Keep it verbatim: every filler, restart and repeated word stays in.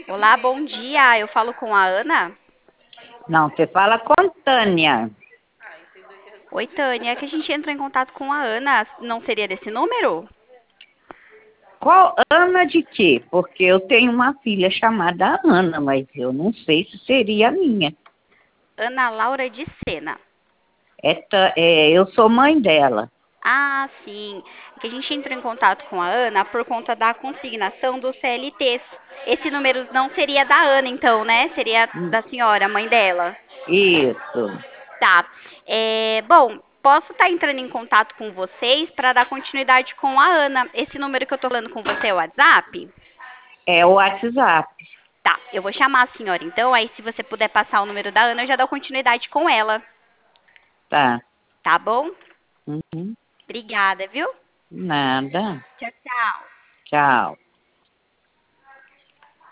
Olá, bom dia. Eu falo com a Ana. Não, você fala com Tânia. Oi, Tânia. É que a gente entrou em contato com a Ana. Não seria desse número? Qual Ana de quê? Porque eu tenho uma filha chamada Ana, mas eu não sei se seria a minha. Ana Laura de Sena. É, Ta- é, eu sou mãe dela. Ah, sim. É que a gente entrou em contato com a Ana por conta da consignação dos C L Ts. Esse número não seria da Ana, então, né? Seria Hum, da senhora, mãe dela. Isso. Tá. É, bom, posso estar entrando em contato com vocês para dar continuidade com a Ana. Esse número que eu tô falando com você é o WhatsApp? É o WhatsApp. Tá, eu vou chamar a senhora então, aí se você puder passar o número da Ana, eu já dou continuidade com ela, Tá. tá bom? Uhum. Obrigada, viu? Nada. Tchau, tchau. Tchau.